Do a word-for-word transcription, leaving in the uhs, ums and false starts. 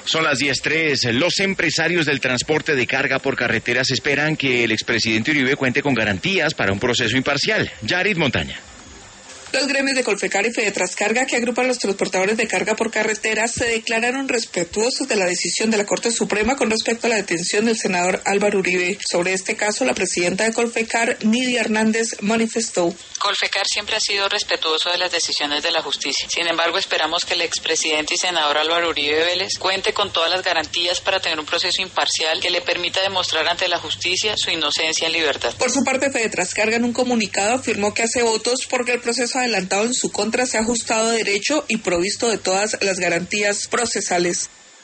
Son las diez tres. Los empresarios del transporte de carga por carreteras esperan que el expresidente Uribe cuente con garantías para un proceso imparcial. Yarit Montaña. Los gremios de Colfecar y Fedetrascarga, que agrupan a los transportadores de carga por carretera, se declararon respetuosos de la decisión de la Corte Suprema con respecto a la detención del senador Álvaro Uribe. Sobre este caso, la presidenta de Colfecar, Nidia Hernández, manifestó: Colfecar siempre ha sido respetuoso de las decisiones de la justicia. Sin embargo, esperamos que el expresidente y senador Álvaro Uribe Vélez cuente con todas las garantías para tener un proceso imparcial que le permita demostrar ante la justicia su inocencia en libertad. Por su parte, Fedetrascarga en un comunicado afirmó que hace votos porque el proceso adelantado en su contra se ha ajustado a derecho y provisto de todas las garantías procesales.